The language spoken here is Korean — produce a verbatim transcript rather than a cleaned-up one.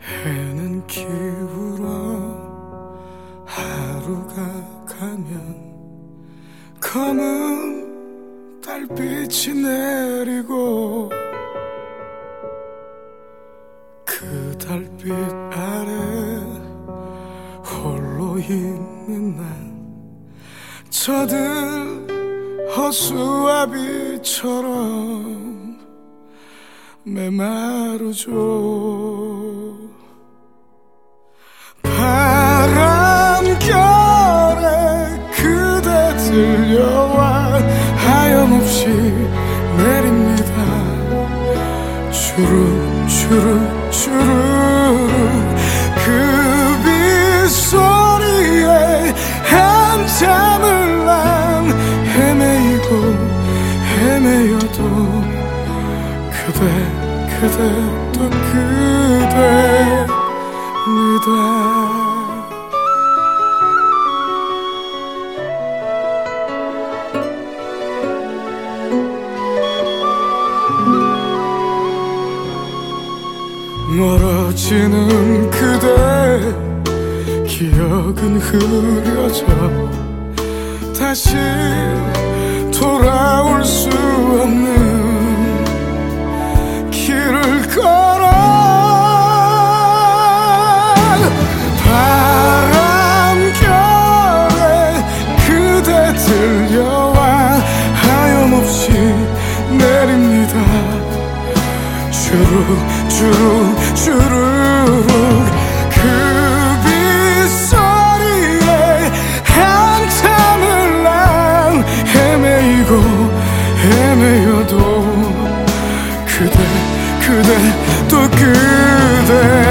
해는 기울어 하루가 가면 검은 달빛이 내리고 그 달빛 아래 홀로 있는 난 저들 허수아비처럼 메마르죠. 바람결에 그대 들려와 하염없이 내립니다. 주룩 주룩 주룩 그 빗소리에 한참을 난 헤매이고 헤매여도 그대 그대 또 그대입니다. 멀어지는 그대 기억은 흐려져 다시 돌아올 수 없는 길을 걸어 바람결에 그대 들려와 하염없이 내립니다. 주룩 주룩 주룩 그 빗소리에 한참을 난 헤매이고 헤매여도 그대 그대 또 그대